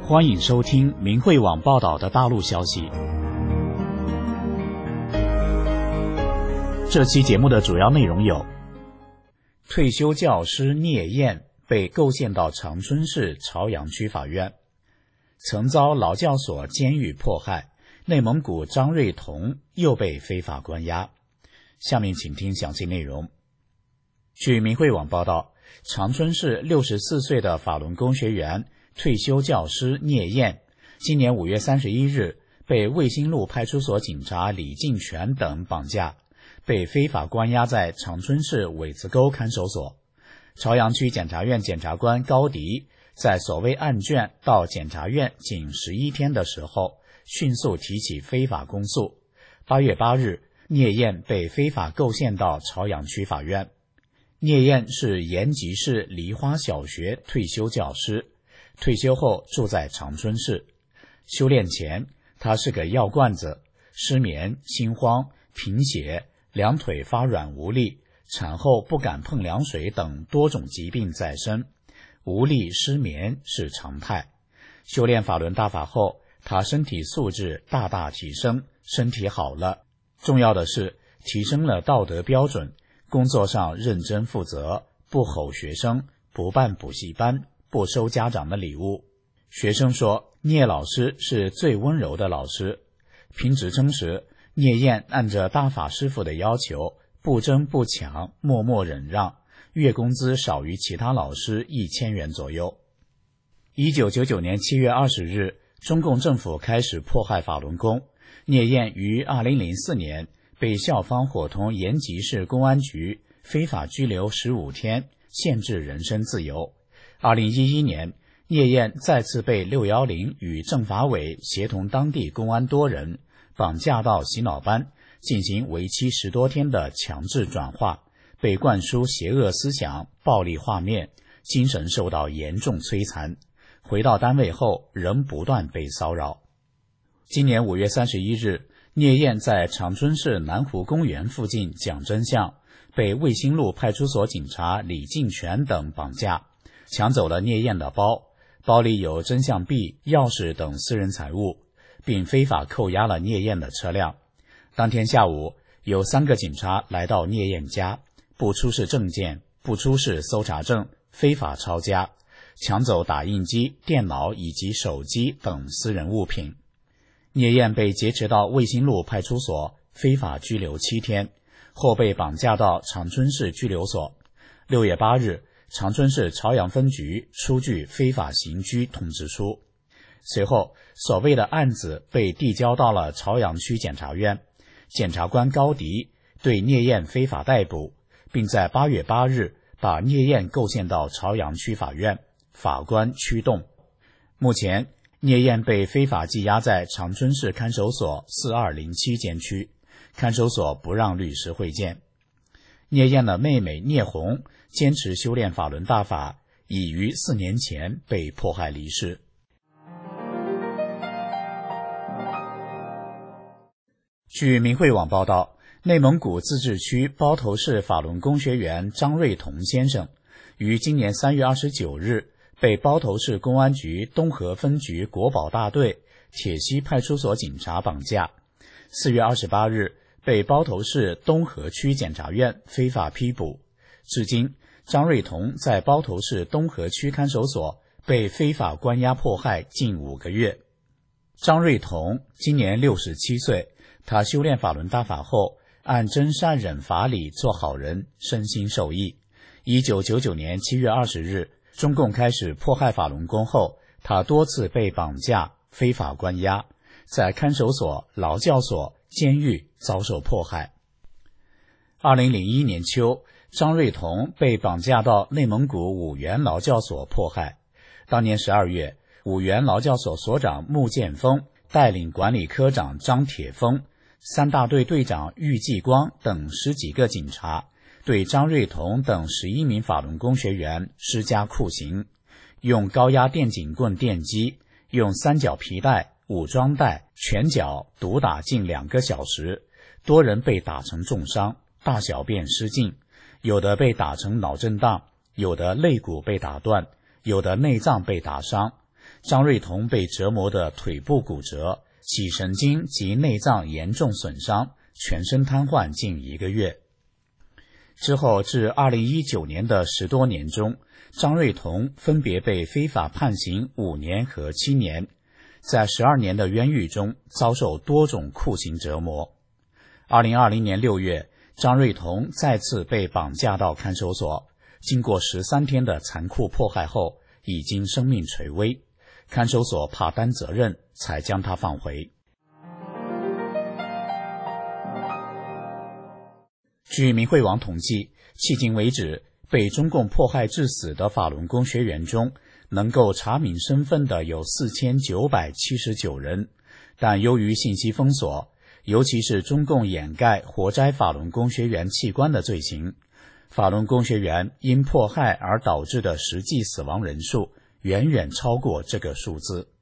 欢迎收听明慧网报道的大陆消息。这期节目的主要内容有：退休教师聂燕被构陷到长春市朝阳区法院；曾遭劳教所监狱迫害，内蒙古张瑞彤又被非法关押。下面请听详细内容。据明慧网报道，长春市64岁的法轮功学员退休教师聂燕，今年5月31日被卫星路派出所警察李进全等绑架，被非法关押在长春市苇子沟看守所。朝阳区检察院检察官高迪在所谓案卷到检察院仅11天的时候，迅速提起非法公诉。8月8日，聂燕被非法构陷到朝阳区法院。聂燕是延吉市梨花小学退休教师，退休后住在长春市。修炼前，他是个药罐子，失眠、心慌、贫血、两腿发软无力，产后不敢碰凉水等多种疾病在身，无力失眠是常态。修炼法轮大法后，他身体素质大大提升，身体好了，重要的是提升了道德标准，工作上认真负责，不吼学生，不办补习班，不收家长的礼物。学生说，聂老师是最温柔的老师。评职称时，聂燕按着大法师父的要求，不争不抢，默默忍让，月工资少于其他老师1000元左右。1999年7月20日，中共政府开始迫害法轮功。聂燕于2004年被校方伙同延吉市公安局非法拘留15天，限制人身自由。2011年，聂燕再次被610与政法委协同当地公安多人绑架到洗脑班，进行为期10多天的强制转化，被灌输邪恶思想、暴力画面，精神受到严重摧残。回到单位后，仍不断被骚扰。今年5月31日，聂燕在长春市南湖公园附近讲真相，被卫星路派出所警察李进全等绑架，抢走了聂燕的包，包里有真相币、钥匙等私人财物，并非法扣押了聂燕的车辆。当天下午，有3个警察来到聂燕家，不出示证件，不出示搜查证，非法抄家，抢走打印机、电脑以及手机等私人物品。聂燕被劫持到卫星路派出所，非法拘留7天，后被绑架到长春市拘留所。6月8日，长春市朝阳分局出具非法刑拘通知书。随后，所谓的案子被递交到了朝阳区检察院，检察官高迪对聂燕非法逮捕，并在8月8日把聂燕构陷到朝阳区法院，法官驱动。目前，聂燕被非法羁押在长春市看守所4207监区，看守所不让律师会见。聂燕的妹妹聂红坚持修炼法轮大法，已于4年前被迫害离世。据明慧网报道，内蒙古自治区包头市法轮功学员张瑞彤先生于今年3月29日被包头市公安局东河分局国保大队铁西派出所警察绑架，4月28日被包头市东河区检察院非法批捕。至今，张瑞彤在包头市东河区看守所被非法关押迫害近5个月。张瑞彤今年67岁，他修炼法轮大法后，按真善忍法理做好人，身心受益。1999年7月20日，中共开始迫害法轮功后，他多次被绑架、非法关押，在看守所、劳教所、监狱遭受迫害。2001年秋，张瑞彤被绑架到内蒙古五原劳教所迫害。当年12月，五原劳教所所长穆建峰带领管理科长张铁峰、3大队队长郁继光等10几个警察，对张瑞彤等11名法轮功学员施加酷刑，用高压电警棍电击，用3角皮带、武装带、拳脚毒打近2个小时，多人被打成重伤，大小便失禁，有的被打成脑震荡，有的肋骨被打断，有的内脏被打伤， 张瑞彤被折磨得腿部骨折，脊神经及内脏严重损伤，全身瘫痪近1个月。之后至2019年的10多年中，张瑞彤分别被非法判刑5年和7年，在12年的冤狱中遭受多种酷刑折磨。2020年6月，张瑞彤再次被绑架到看守所，经过13天的残酷迫害后，已经生命垂危，看守所怕担责任，才将他放回。据明慧网统计，迄今为止，被中共迫害致死的法轮功学员中，能够查明身份的有4979人，但由于信息封锁，尤其是中共掩盖活摘法轮功学员器官的罪行，法轮功学员因迫害而导致的实际死亡人数远远超过这个数字。